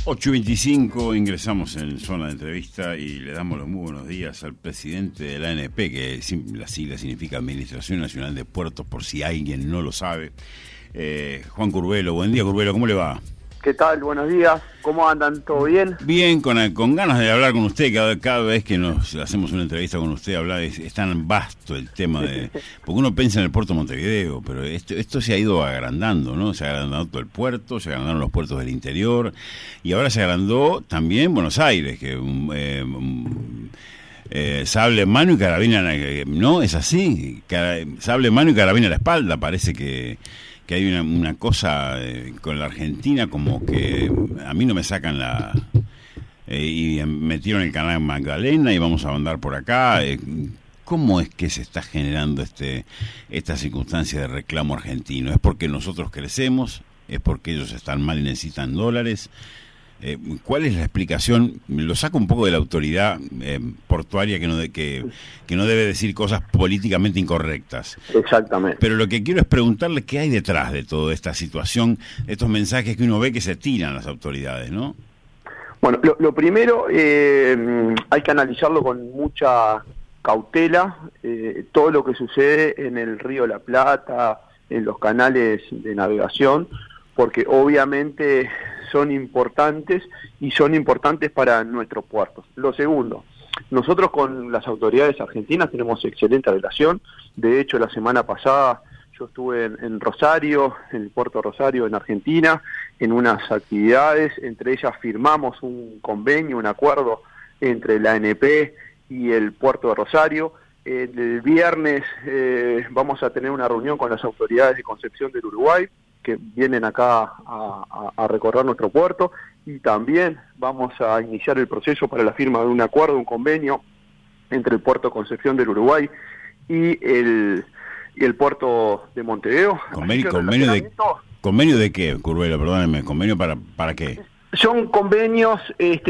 8:25 ingresamos en zona de entrevista y le damos los muy buenos días al presidente de la ANP, que la sigla significa Administración Nacional de Puertos, por si alguien no lo sabe. Juan Curbelo, buen día Curbelo, ¿cómo le va? ¿Qué tal? Buenos días. ¿Cómo andan? ¿Todo bien? Bien, con ganas de hablar con usted. Cada vez que nos hacemos una entrevista con usted, es tan vasto el tema de... Porque uno piensa en el puerto de Montevideo, pero esto se ha ido agrandando, ¿no? Se ha agrandado todo el puerto, se agrandaron los puertos del interior, y ahora se agrandó también Buenos Aires, que... sable en mano y carabina, ¿no? Es así, sable en mano y carabina a la espalda. Parece que hay una cosa con la Argentina, como que a mí no me sacan y metieron el canal Magdalena y vamos a andar por acá. ¿Cómo es que se está generando esta circunstancia de reclamo argentino? ¿Es porque nosotros crecemos? ¿Es porque ellos están mal y necesitan dólares? ¿Cuál es la explicación? Lo saco un poco de la autoridad portuaria, que no debe decir cosas políticamente incorrectas. Exactamente. Pero lo que quiero es preguntarle qué hay detrás de toda esta situación, estos mensajes que uno ve que se tiran las autoridades, ¿no? Bueno, lo primero, hay que analizarlo con mucha cautela, todo lo que sucede en el Río de la Plata, en los canales de navegación, porque obviamente son importantes y son importantes para nuestros puertos. Lo segundo, nosotros con las autoridades argentinas tenemos excelente relación. De hecho, la semana pasada yo estuve en Rosario, en el puerto de Rosario, en Argentina, en unas actividades. Entre ellas firmamos un convenio, un acuerdo entre la ANP y el puerto de Rosario. El viernes vamos a tener una reunión con las autoridades de Concepción del Uruguay, que vienen acá a recorrer nuestro puerto, y también vamos a iniciar el proceso para la firma de un acuerdo, un convenio entre el puerto Concepción del Uruguay y el puerto de Montevideo. ¿Convenio de qué, Curbelo? Perdónenme, ¿convenio para qué? Son convenios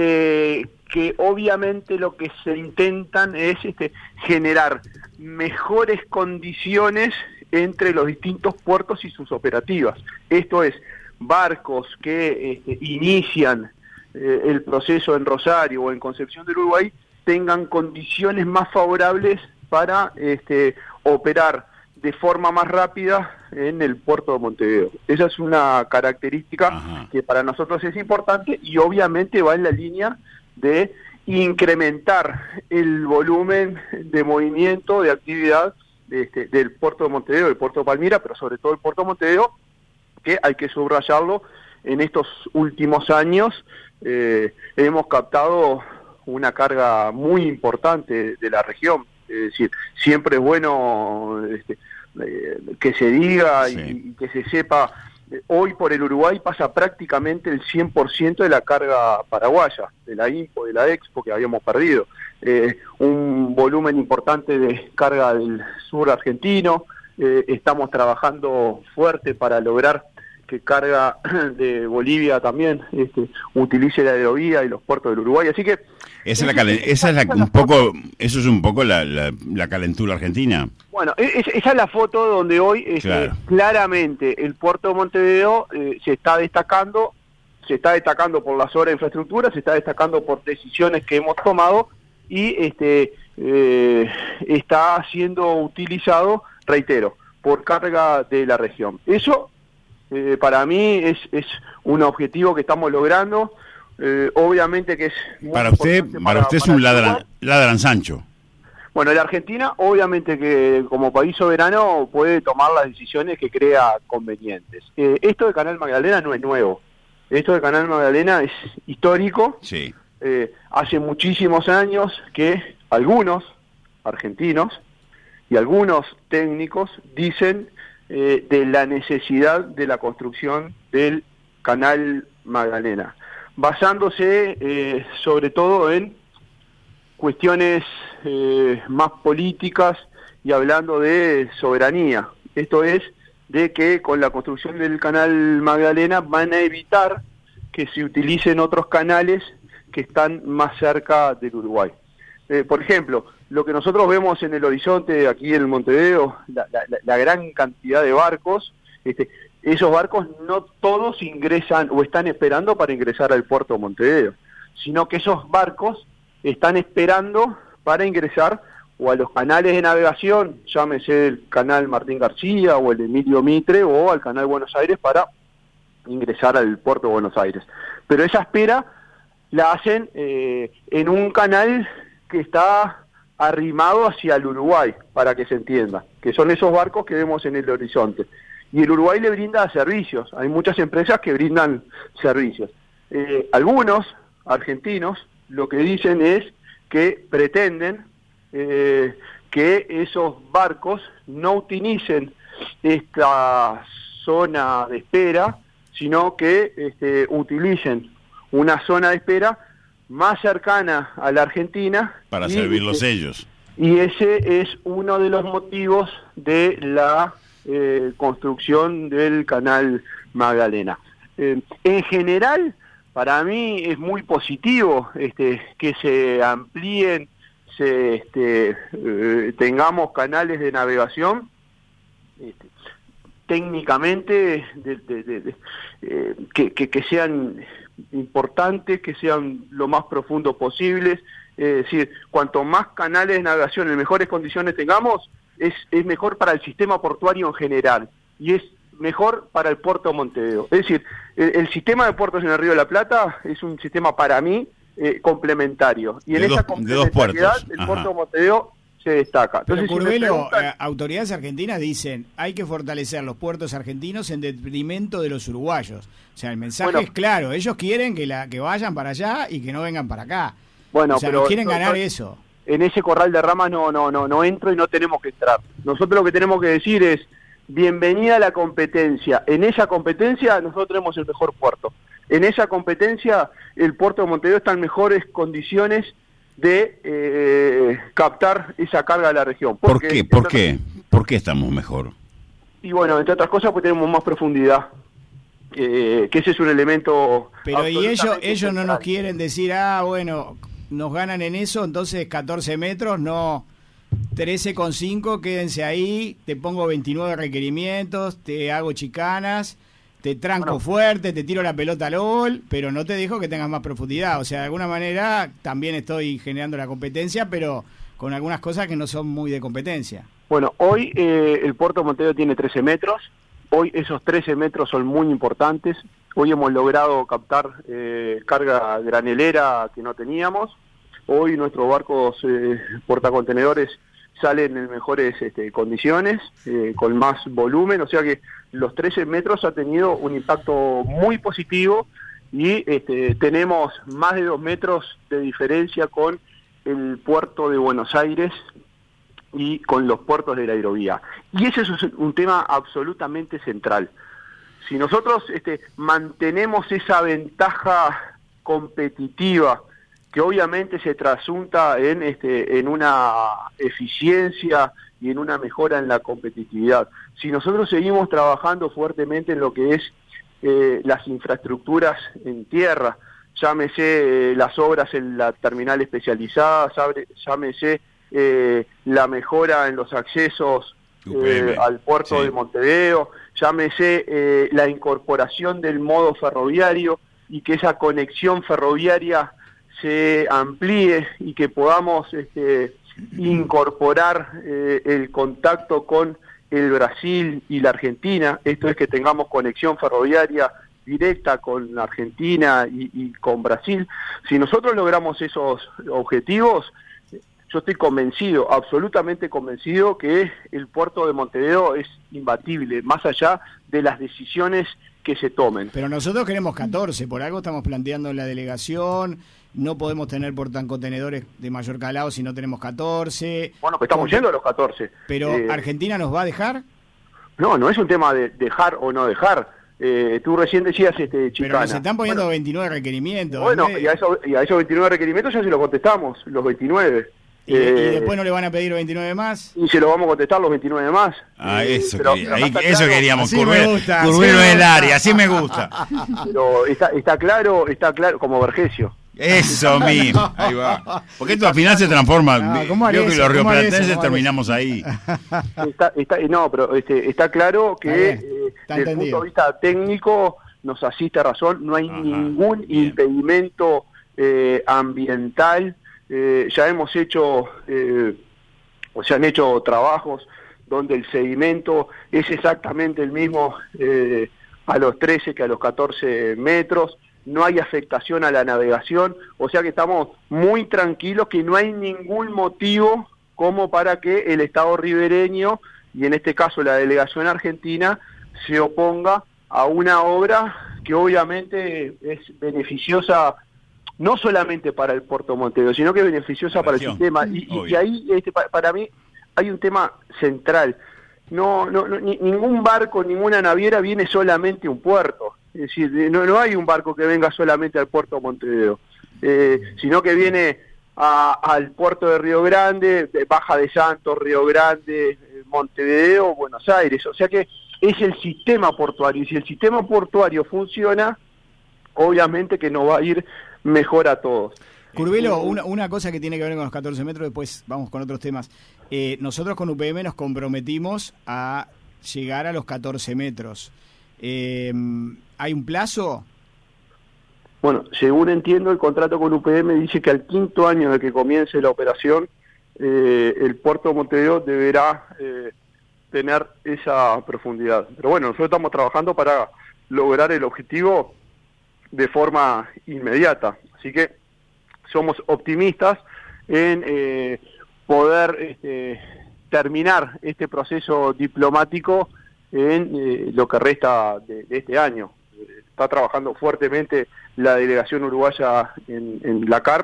que obviamente lo que se intentan es generar mejores condiciones entre los distintos puertos y sus operativas. Esto es, barcos que inician el proceso en Rosario o en Concepción del Uruguay tengan condiciones más favorables para operar de forma más rápida en el puerto de Montevideo. Esa es una característica que para nosotros es importante, y obviamente va en la línea de incrementar el volumen de movimiento, de actividad del puerto de Montevideo, del puerto de Palmira, pero sobre todo el puerto de Montevideo, que hay que subrayarlo, en estos últimos años hemos captado una carga muy importante de la región. Es decir, siempre es bueno que se diga, sí, y que se sepa. Hoy por el Uruguay pasa prácticamente el 100% de la carga paraguaya, de la INPO, de la EXPO, que habíamos perdido. Un volumen importante de carga del sur argentino. Estamos trabajando fuerte para lograr que carga de Bolivia también utilice la aerovía y los puertos del Uruguay. Así que eso es un poco la calentura argentina. Bueno, esa es la foto donde hoy claro, claramente el puerto de Montevideo se está destacando por las obras de infraestructura, se está destacando por decisiones que hemos tomado, y está siendo utilizado, reitero, por carga de la región. Eso para mí es un objetivo que estamos logrando. Obviamente que es para usted es un ladransancho. Bueno, la Argentina obviamente que como país soberano puede tomar las decisiones que crea convenientes. Esto de Canal Magdalena no es nuevo. Esto de Canal Magdalena es histórico. Sí. Hace muchísimos años que algunos argentinos y algunos técnicos dicen de la necesidad de la construcción del Canal Magdalena, basándose sobre todo en cuestiones más políticas y hablando de soberanía. Esto es, de que con la construcción del Canal Magdalena van a evitar que se utilicen otros canales que están más cerca del Uruguay. Por ejemplo, lo que nosotros vemos en el horizonte aquí en Montevideo, la gran cantidad de barcos, esos barcos no todos ingresan o están esperando para ingresar al puerto de Montevideo, sino que esos barcos están esperando para ingresar o a los canales de navegación, llámese el canal Martín García o el Emilio Mitre, o al canal Buenos Aires para ingresar al puerto de Buenos Aires. Pero esa espera la hacen en un canal que está arrimado hacia el Uruguay, para que se entienda, que son esos barcos que vemos en el horizonte. Y el Uruguay le brinda servicios, hay muchas empresas que brindan servicios. Algunos argentinos lo que dicen es que pretenden que esos barcos no utilicen esta zona de espera, sino que utilicen una zona de espera más cercana a la Argentina para servirlos ellos. Y ese es uno de los motivos de la construcción del canal Magdalena. En general, para mí es muy positivo que se amplíen, tengamos canales de navegación técnicamente que sean importantes, que sean lo más profundos posibles. Es decir, cuanto más canales de navegación en mejores condiciones tengamos, es mejor para el sistema portuario en general y es mejor para el puerto de Montevideo. Es decir, el sistema de puertos en el Río de la Plata es un sistema para mí complementario, y en esa complementariedad el puerto de Montevideo se destaca. Entonces, pero Curvelo, autoridades argentinas dicen hay que fortalecer los puertos argentinos en detrimento de los uruguayos. O sea, el mensaje es claro, ellos quieren que vayan para allá y que no vengan para acá. Bueno, o sea, pero quieren ganar eso. En ese corral de ramas no entro y no tenemos que entrar. Nosotros lo que tenemos que decir es bienvenida a la competencia. En esa competencia nosotros tenemos el mejor puerto. En esa competencia el puerto de Montevideo está en mejores condiciones de captar esa carga de la región. ¿Por qué? ¿Por qué? ¿Por qué estamos mejor? Y bueno, entre otras cosas, pues tenemos más profundidad. Que ese es un elemento. Pero y ellos no nos quieren decir, bueno, nos ganan en eso, entonces 14 metros, no, 13,5, quédense ahí, te pongo 29 requerimientos, te hago chicanas, te tranco fuerte, te tiro la pelota al gol, pero no te dejo que tengas más profundidad. O sea, de alguna manera también estoy generando la competencia, pero con algunas cosas que no son muy de competencia. Bueno, hoy el puerto de Montevideo tiene 13 metros, hoy esos 13 metros son muy importantes, hoy hemos logrado captar carga granelera que no teníamos, hoy nuestros barcos portacontenedores salen en mejores condiciones, con más volumen, o sea que los 13 metros ha tenido un impacto muy positivo y tenemos más de 2 metros de diferencia con el puerto de Buenos Aires y con los puertos de la hidrovía. Y ese es un tema absolutamente central. Si nosotros mantenemos esa ventaja competitiva que obviamente se trasunta en una eficiencia y en una mejora en la competitividad. Si nosotros seguimos trabajando fuertemente en lo que es las infraestructuras en tierra, llámese las obras en la terminal especializada, llámese la mejora en los accesos al puerto de Montevideo, llámese la incorporación del modo ferroviario y que esa conexión ferroviaria se amplíe y que podamos incorporar el contacto con el Brasil y la Argentina, esto es que tengamos conexión ferroviaria directa con la Argentina y con Brasil. Si nosotros logramos esos objetivos, yo estoy convencido, absolutamente convencido, que el puerto de Montevideo es imbatible, más allá de las decisiones que se tomen. Pero nosotros queremos 14, por algo estamos planteando en la delegación. No podemos tener portacontenedores de mayor calado si no tenemos 14. Bueno, pues estamos yendo a los 14. ¿Pero Argentina nos va a dejar? No es un tema de dejar o no dejar. Tú recién decías, Chicana. Pero nos están poniendo 29 requerimientos. Bueno, y a esos 29 requerimientos ya se los contestamos, los 29. ¿Y después no le van a pedir 29 más? Y se lo vamos a contestar los 29 más. Eso queríamos, Curvelo del área, así me gusta. Pero está claro como Vergesio. Eso mismo, ahí va. Porque esto al final se transforma. Creo que los rioplatenses terminamos ahí. No, pero está claro que desde el punto de vista técnico nos asiste razón, no hay ningún impedimento ambiental. Ya hemos hecho, o se han hecho trabajos donde el sedimento es exactamente el mismo a los 13 que a los 14 metros. No hay afectación a la navegación, o sea que estamos muy tranquilos, que no hay ningún motivo como para que el Estado ribereño, y en este caso la delegación argentina, se oponga a una obra que obviamente es beneficiosa no solamente para el Puerto Montevideo, sino que es beneficiosa para el sistema. Y ahí, para mí, hay un tema central. Ningún barco, ninguna naviera viene solamente a un puerto. Es decir, no hay un barco que venga solamente al puerto Montevideo, sino que viene al puerto de Río Grande, Baja de Santos, Río Grande, Montevideo, Buenos Aires. O sea que es el sistema portuario, y si el sistema portuario funciona, obviamente que nos va a ir mejor a todos. Curvelo, una cosa que tiene que ver con los 14 metros, después vamos con otros temas. Nosotros con UPM nos comprometimos a llegar a los 14 metros. ¿Hay un plazo? Bueno, según entiendo, el contrato con UPM dice que al 5º año de que comience la operación, el puerto de Montevideo deberá tener esa profundidad. Pero bueno, nosotros estamos trabajando para lograr el objetivo de forma inmediata. Así que somos optimistas en poder terminar este proceso diplomático en lo que resta de este año. Está trabajando fuertemente la delegación uruguaya en la CARP.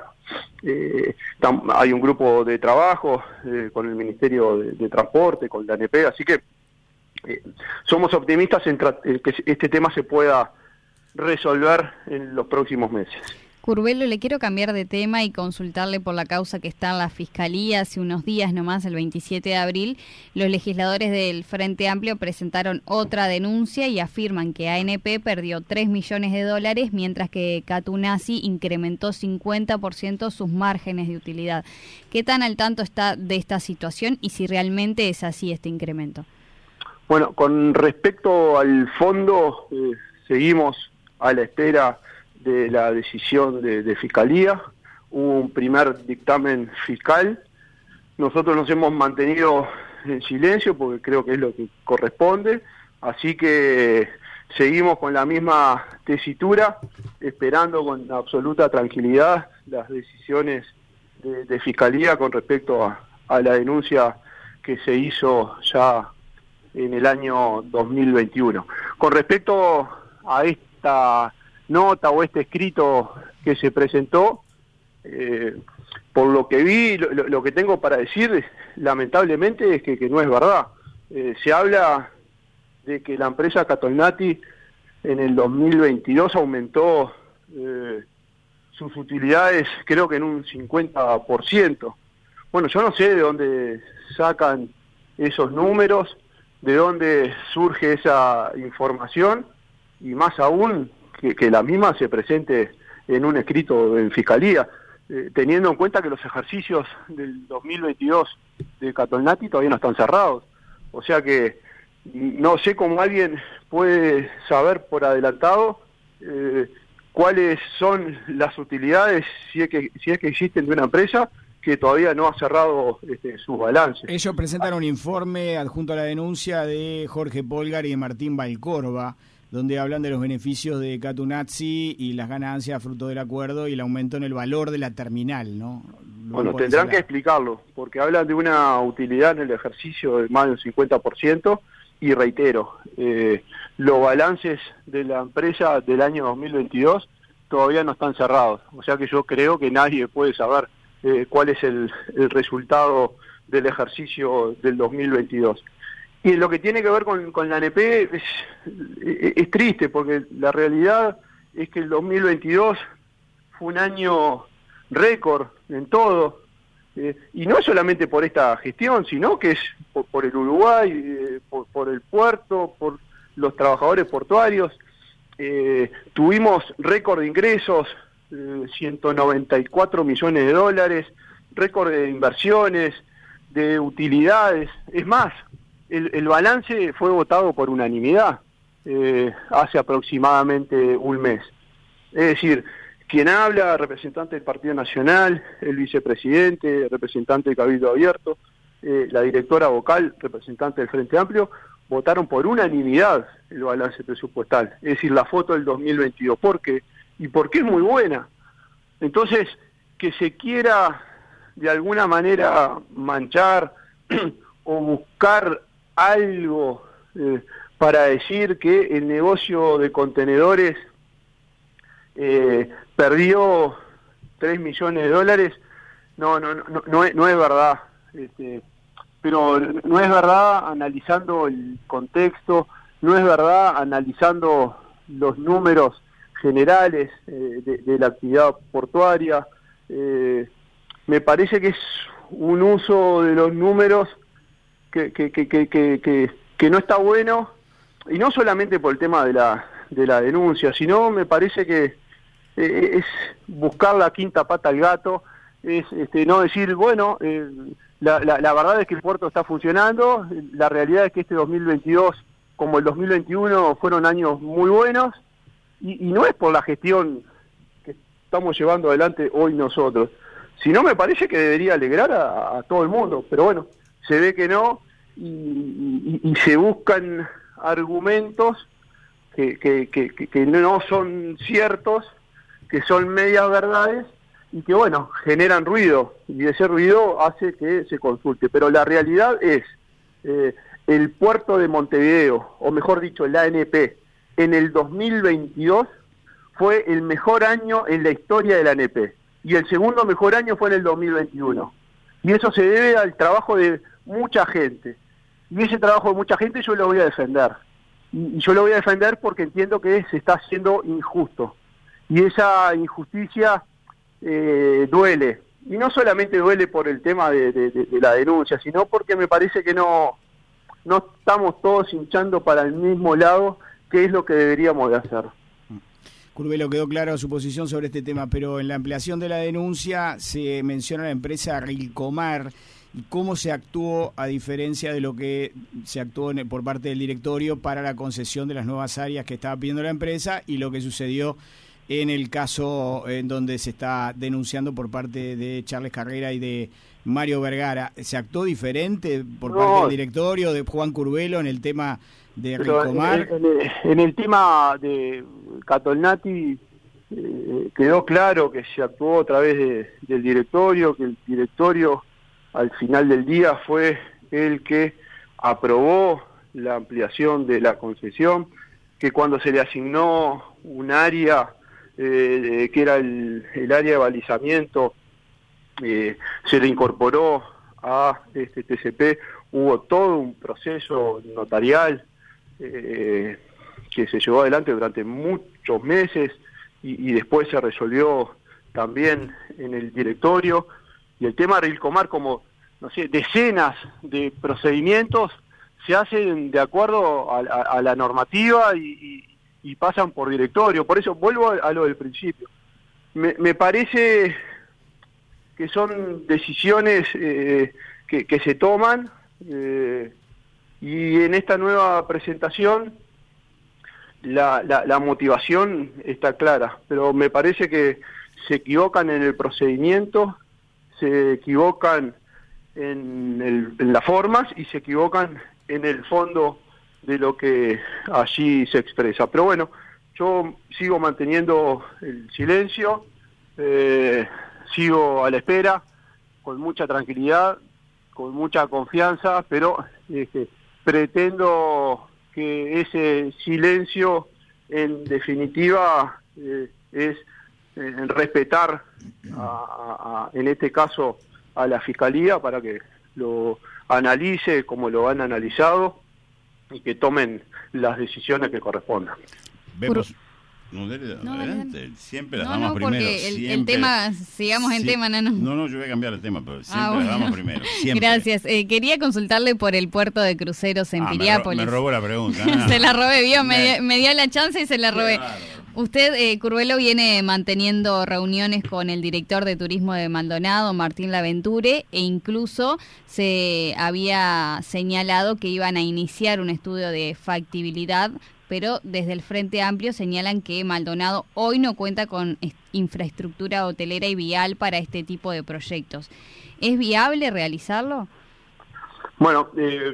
Hay un grupo de trabajo con el Ministerio de Transporte, con la ANP, así que somos optimistas en que este tema se pueda resolver en los próximos meses. Curvelo, le quiero cambiar de tema y consultarle por la causa que está en la Fiscalía. Hace unos días nomás, el 27 de abril, los legisladores del Frente Amplio presentaron otra denuncia y afirman que ANP perdió $3 millones, mientras que Catunazzi incrementó 50% sus márgenes de utilidad. ¿Qué tan al tanto está de esta situación y si realmente es así este incremento? Bueno, con respecto al fondo, seguimos a la espera de la decisión de Fiscalía. Hubo un primer dictamen fiscal. Nosotros nos hemos mantenido en silencio porque creo que es lo que corresponde, así que seguimos con la misma tesitura, esperando con absoluta tranquilidad las decisiones de Fiscalía con respecto a la denuncia que se hizo ya en el año 2021. Con respecto a esta nota o este escrito que se presentó, por lo que vi, lo que tengo para decir, lamentablemente, es que no es verdad. Se habla de que la empresa Catolnati en el 2022 aumentó sus utilidades, creo que en un 50%. Bueno, yo no sé de dónde sacan esos números, de dónde surge esa información, y más aún que la misma se presente en un escrito en Fiscalía, teniendo en cuenta que los ejercicios del 2022 de Catolnati todavía no están cerrados. O sea que no sé cómo alguien puede saber por adelantado cuáles son las utilidades, si es que existen, de una empresa que todavía no ha cerrado sus balances. Ellos presentan un informe adjunto a la denuncia de Jorge Polgar y de Martín Valcorba, donde hablan de los beneficios de Catunazzi y las ganancias fruto del acuerdo y el aumento en el valor de la terminal, ¿no? Bueno, tendrán que explicarlo, porque hablan de una utilidad en el ejercicio de más del 50%, y reitero, los balances de la empresa del año 2022 todavía no están cerrados, o sea que yo creo que nadie puede saber cuál es el resultado del ejercicio del 2022. Y en lo que tiene que ver con la ANP es triste, porque la realidad es que el 2022 fue un año récord en todo, y no solamente por esta gestión, sino que es por el Uruguay, por el puerto, por los trabajadores portuarios. Tuvimos récord de ingresos 194 millones de dólares, récord de inversiones, de utilidades. Es más, el balance fue votado por unanimidad hace aproximadamente un mes. Es decir, quien habla, representante del Partido Nacional, el vicepresidente, representante del Cabildo Abierto, la directora vocal, representante del Frente Amplio, votaron por unanimidad el balance presupuestal, es decir, la foto del 2022. ¿Por qué? Y porque es muy buena. Entonces, que se quiera de alguna manera manchar o buscar algo para decir que el negocio de contenedores perdió 3 millones de dólares, no es verdad. Pero no es verdad analizando el contexto, no es verdad analizando los números generales de la actividad portuaria. Me parece que es un uso de los números que no está bueno, y no solamente por el tema de la denuncia, sino me parece que es buscar la quinta pata al gato, es no decir, bueno, la verdad es que el puerto está funcionando, la realidad es que este 2022, como el 2021, fueron años muy buenos, y no es por la gestión que estamos llevando adelante hoy nosotros, sino me parece que debería alegrar a todo el mundo, pero bueno, se ve que no, y se buscan argumentos que no son ciertos, que son medias verdades, y que bueno, generan ruido, y ese ruido hace que se consulte. Pero la realidad es, el puerto de Montevideo, o mejor dicho, la ANP, en el 2022 fue el mejor año en la historia de la ANP, y el segundo mejor año fue en el 2021. Y eso se debe al trabajo de mucha gente, y ese trabajo de mucha gente yo lo voy a defender. Y yo lo voy a defender porque entiendo que se está haciendo injusto, y esa injusticia duele, y no solamente duele por el tema de la denuncia, sino porque me parece que no estamos todos hinchando para el mismo lado, que es lo que deberíamos de hacer. Curvelo, quedó claro su posición sobre este tema, pero en la ampliación de la denuncia se menciona la empresa Rilcomar y cómo se actuó a diferencia de lo que se actuó por parte del directorio para la concesión de las nuevas áreas que estaba pidiendo la empresa, y lo que sucedió en el caso en donde se está denunciando por parte de Charles Carrera y de Mario Vergara. ¿Se actuó diferente por parte del directorio, de Juan Curvelo, en el tema de Rilcomar? En el tema de Catolnati quedó claro que se actuó a través del directorio, que el directorio al final del día fue el que aprobó la ampliación de la concesión, que cuando se le asignó un área que era el área de balizamiento, se le incorporó a este TCP, hubo todo un proceso notarial que se llevó adelante durante muchos meses, y después se resolvió también en el directorio. Y el tema de Rilcomar, como, no sé, decenas de procedimientos se hacen de acuerdo a la normativa y pasan por directorio. Por eso vuelvo a lo del principio. Me parece que son decisiones que se toman, y en esta nueva presentación la motivación está clara, pero me parece que se equivocan en el procedimiento, se equivocan en las formas y se equivocan en el fondo de lo que allí se expresa. Pero bueno, yo sigo manteniendo el silencio, sigo a la espera, con mucha tranquilidad, con mucha confianza, pero pretendo que ese silencio, en definitiva, es respetar, en este caso, a la Fiscalía, para que lo analice como lo han analizado y que tomen las decisiones que correspondan. Vemos. Adelante. Siempre las damos primero. Porque el tema, sigamos en tema, Nano. No, yo voy a cambiar el tema, pero siempre las damos primero. Siempre. Gracias. Quería consultarle por el puerto de cruceros en Piriápolis. Me robó la pregunta. Se la robé, vio, me dio la chance y se la robé. Claro. Usted, Curvelo, viene manteniendo reuniones con el director de turismo de Maldonado, Martín Laventure, e incluso se había señalado que iban a iniciar un estudio de factibilidad, pero desde el Frente Amplio señalan que Maldonado hoy no cuenta con infraestructura hotelera y vial para este tipo de proyectos. ¿Es viable realizarlo? Bueno,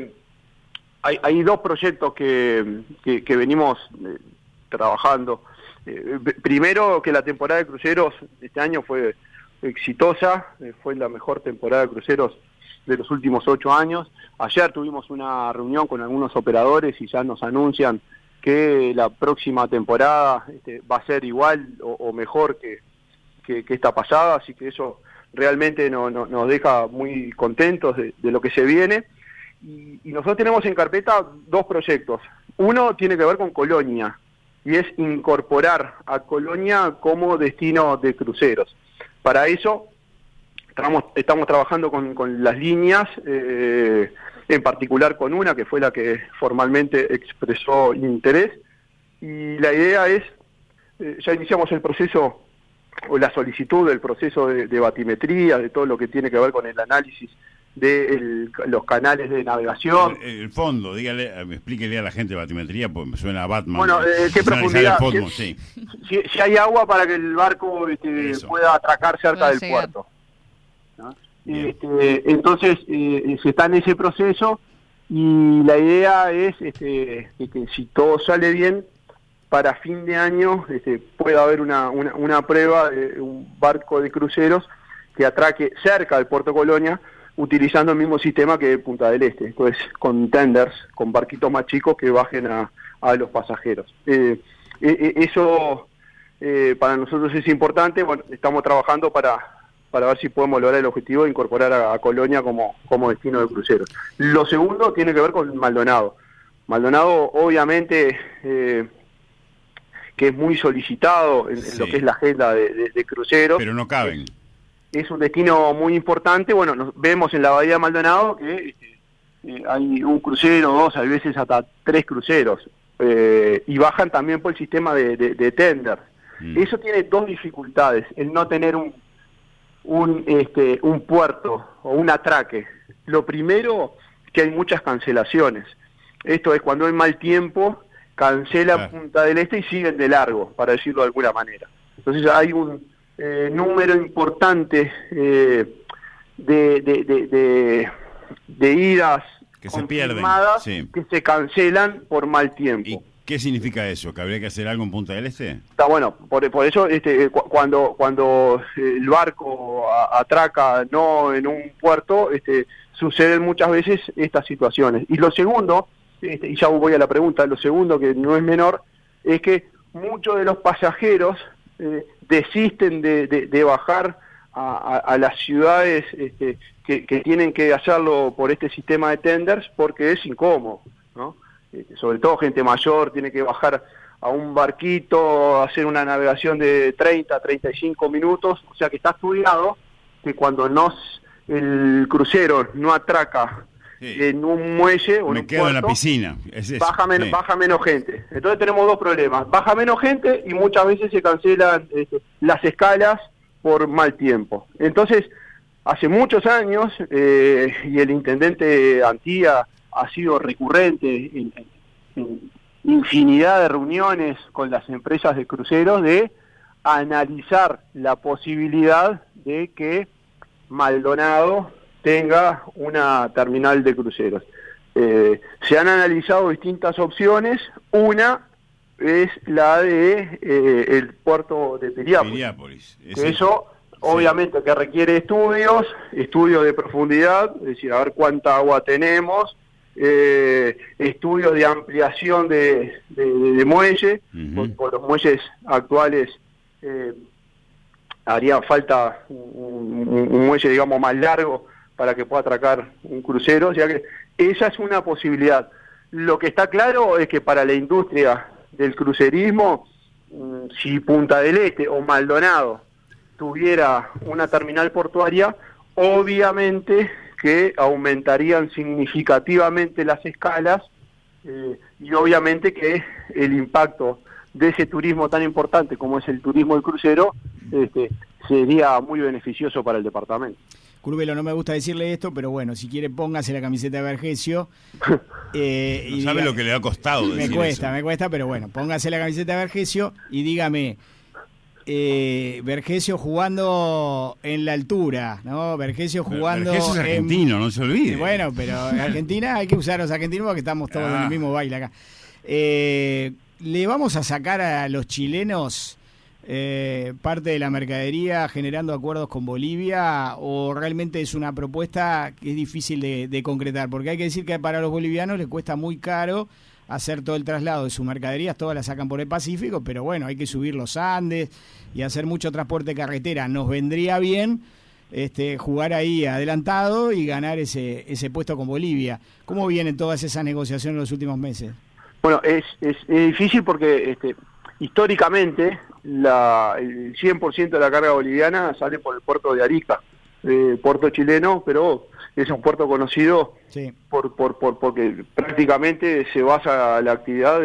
hay dos proyectos que venimos trabajando. Primero, que la temporada de cruceros este año fue exitosa, fue la mejor temporada de cruceros de los últimos 8 años. Ayer tuvimos una reunión con algunos operadores y ya nos anuncian que la próxima temporada va a ser igual o mejor que esta pasada, así que eso realmente nos deja muy contentos de lo que se viene. Y nosotros tenemos en carpeta 2 proyectos. Uno tiene que ver con Colonia, y es incorporar a Colonia como destino de cruceros. Para eso estamos trabajando con las líneas, en particular con una que fue la que formalmente expresó interés, y la idea es, ya iniciamos el proceso, o la solicitud del proceso de batimetría, de todo lo que tiene que ver con el análisis de los canales de navegación. El fondo, dígale, explíquele a la gente de batimetría, pues me suena a Batman. Bueno, ¿qué profundidad? Fondo, sí. Si hay agua para que el barco pueda atracar cerca del puerto, ¿no? Entonces, se está en ese proceso, y la idea es que si todo sale bien, para fin de año pueda haber una prueba de un barco de cruceros que atraque cerca del Puerto Colonia, utilizando el mismo sistema que Punta del Este, entonces con tenders, con barquitos más chicos que bajen a los pasajeros. Eso para nosotros es importante. Bueno, estamos trabajando para ver si podemos lograr el objetivo de incorporar a Colonia como destino de cruceros. Lo segundo tiene que ver con Maldonado. Maldonado, obviamente, que es muy solicitado en lo que es la agenda de cruceros. Pero no caben. Es un destino muy importante. Bueno, nos vemos en la bahía de Maldonado que hay un crucero, 2, a veces hasta 3 cruceros, y bajan también por el sistema de tender. Eso tiene 2 dificultades: el no tener un puerto o un atraque. Lo primero, que hay muchas cancelaciones. Esto es, cuando hay mal tiempo, cancela Punta del Este y siguen de largo, para decirlo de alguna manera. Entonces hay un número importante de idas que se confirmadas, pierden, que se cancelan por mal tiempo. ¿Y qué significa eso? ¿Que habría que hacer algo en Punta del Este? Está bueno, por eso cuando el barco atraca no en un puerto, suceden muchas veces estas situaciones. Y lo segundo, y ya voy a la pregunta, lo segundo, que no es menor, es que muchos de los pasajeros desisten de bajar a las ciudades que tienen que hacerlo por este sistema de tenders, porque es incómodo, ¿no? Sobre todo gente mayor tiene que bajar a un barquito, hacer una navegación de 30, 35 minutos, o sea que está estudiado que cuando el crucero no atraca en un muelle o me en un quedo puerto, en la piscina. Baja menos gente. Entonces tenemos 2 problemas: baja menos gente, y muchas veces se cancelan las escalas por mal tiempo. Entonces, hace muchos años, y el intendente Antía ha sido recurrente en infinidad de reuniones con las empresas de cruceros, de analizar la posibilidad de que Maldonado tenga una terminal de cruceros. Se han analizado distintas opciones. Una es la de el puerto de Piriápolis. Eso obviamente que requiere estudios de profundidad, es decir, a ver cuánta agua tenemos, estudios de ampliación de muelle. Con los muelles actuales haría falta un muelle, digamos, más largo para que pueda atracar un crucero, o sea que esa es una posibilidad. Lo que está claro es que para la industria del crucerismo, si Punta del Este o Maldonado tuviera una terminal portuaria, obviamente que aumentarían significativamente las escalas, y obviamente que el impacto de ese turismo tan importante como es el turismo del crucero, sería muy beneficioso para el departamento. Curvelo, no me gusta decirle esto, pero bueno, si quiere póngase la camiseta de Vergesio. No sabe lo que le ha costado decir eso. Me cuesta, pero bueno, póngase la camiseta de Vergesio y dígame, Vergesio jugando en la altura, ¿no? Vergesio jugando... Vergesio es argentino, no se olvide. Bueno, pero en Argentina hay que usar a los argentinos porque estamos todos en el mismo baile acá. ¿Le vamos a sacar a los chilenos parte de la mercadería generando acuerdos con Bolivia, o realmente es una propuesta que es difícil de concretar? Porque hay que decir que para los bolivianos les cuesta muy caro hacer todo el traslado de sus mercaderías, todas las sacan por el Pacífico, pero bueno, hay que subir los Andes y hacer mucho transporte carretera. Nos vendría bien jugar ahí adelantado y ganar ese puesto con Bolivia. ¿Cómo vienen todas esas negociaciones en los últimos meses? Bueno, es difícil porque históricamente el 100% de la carga boliviana sale por el puerto de Arica, puerto chileno, pero es un puerto conocido sí. porque prácticamente se basa la actividad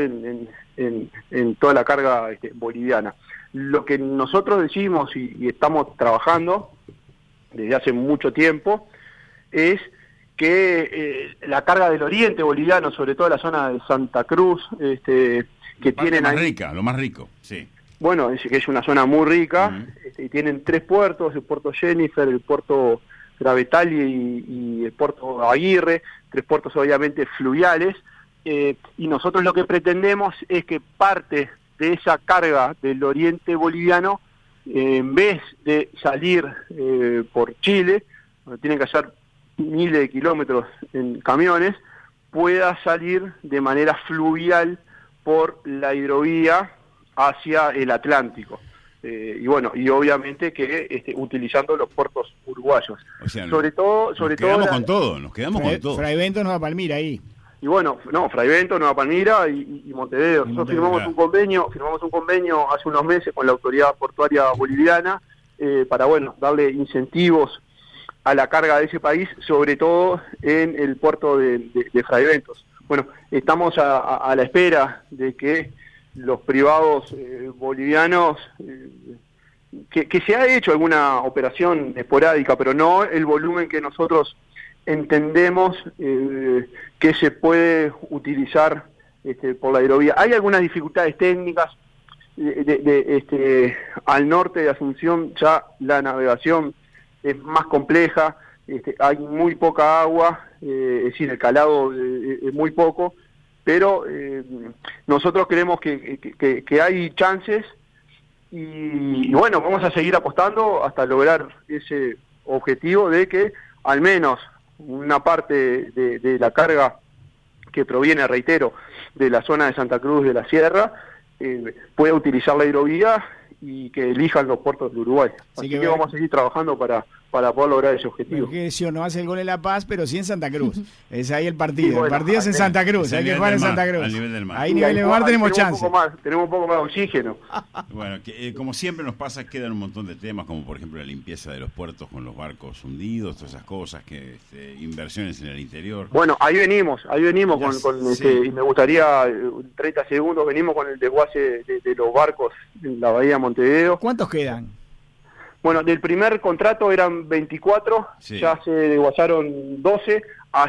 en toda la carga boliviana. Lo que nosotros decimos y estamos trabajando desde hace mucho tiempo es que la carga del oriente boliviano, sobre todo la zona de Santa Cruz, que tienen ahí... Lo más rico, sí. Bueno, que es una zona muy rica, y tienen 3 puertos, el puerto Jennifer, el puerto Gravetali y el puerto Aguirre, 3 puertos obviamente fluviales, y nosotros lo que pretendemos es que parte de esa carga del oriente boliviano, en vez de salir por Chile, donde tienen que hacer miles de kilómetros en camiones, pueda salir de manera fluvial por la hidrovía hacia el Atlántico. Y bueno, y obviamente que utilizando los puertos uruguayos. O sea, sobre todo nos quedamos con todo. Fray Bento, Nueva Palmira ahí. Y bueno, Fray Bento, Nueva Palmira y Montevideo. Nosotros firmamos un convenio hace unos meses con la autoridad portuaria boliviana para darle incentivos a la carga de ese país, sobre todo en el puerto de Fray Bentos. Bueno, estamos a la espera de que los privados bolivianos, que se ha hecho alguna operación esporádica, pero no el volumen que nosotros entendemos que se puede utilizar por la hidrovía. Hay algunas dificultades técnicas, al norte de Asunción ya la navegación es más compleja, hay muy poca agua, es decir, el calado es muy poco, pero nosotros creemos que hay chances y bueno, vamos a seguir apostando hasta lograr ese objetivo de que al menos una parte de la carga que proviene, reitero, de la zona de Santa Cruz de la Sierra, pueda utilizar la hidrovía y que elijan los puertos de Uruguay. Así que vamos a seguir trabajando para poder lograr ese objetivo. Porque no hace el gol en La Paz, pero sí en Santa Cruz. Es ahí el partido. Sí, bueno, el partido es en Santa Cruz, hay que jugar en Santa Cruz. Al nivel del mar. Ahí nivel del mar tenemos chance. Tenemos un poco más de oxígeno. Bueno, como siempre nos pasa, quedan un montón de temas, como por ejemplo la limpieza de los puertos con los barcos hundidos, todas esas cosas, inversiones en el interior. Bueno, ahí venimos sí. Y me gustaría, 30 segundos, venimos con el desguace de los barcos en la bahía de Montevideo. ¿Cuántos quedan? Bueno, del primer contrato eran 24, sí. Ya se desguazaron 12.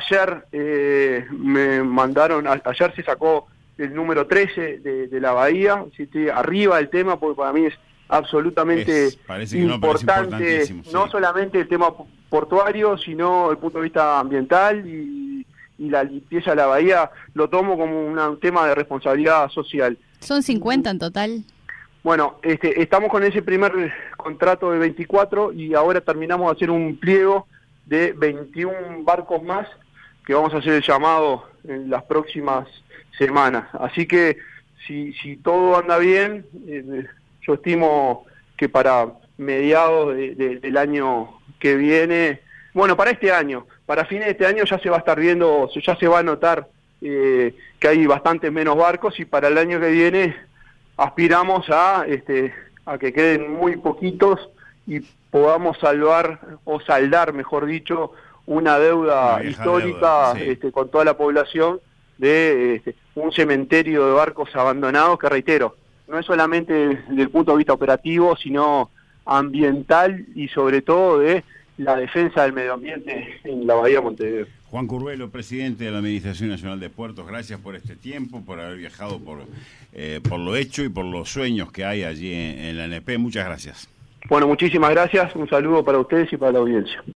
Ayer me mandaron, ayer se sacó el número 13 de la bahía, ¿sí? Arriba del tema, porque para mí es absolutamente importante, no solamente el tema portuario, sino el punto de vista ambiental y la limpieza de la bahía, lo tomo como un tema de responsabilidad social. ¿Son 50 en total? Bueno, estamos con ese primer contrato de 24 y ahora terminamos de hacer un pliego de 21 barcos más que vamos a hacer el llamado en las próximas semanas. Así que si todo anda bien, yo estimo que para mediados del año que viene, bueno, para este año, para fines de este año ya se va a estar viendo, ya se va a notar que hay bastantes menos barcos y para el año que viene aspiramos a que queden muy poquitos y podamos saldar, mejor dicho, una deuda histórica sí. Con toda la población de un cementerio de barcos abandonados que, reitero, no es solamente desde el punto de vista operativo, sino ambiental y sobre todo de la defensa del medio ambiente en la Bahía de Montevideo. Juan Curvelo, presidente de la Administración Nacional de Puertos, gracias por este tiempo, por haber viajado por lo hecho y por los sueños que hay allí en la ANP. Muchas gracias. Bueno, muchísimas gracias, un saludo para ustedes y para la audiencia.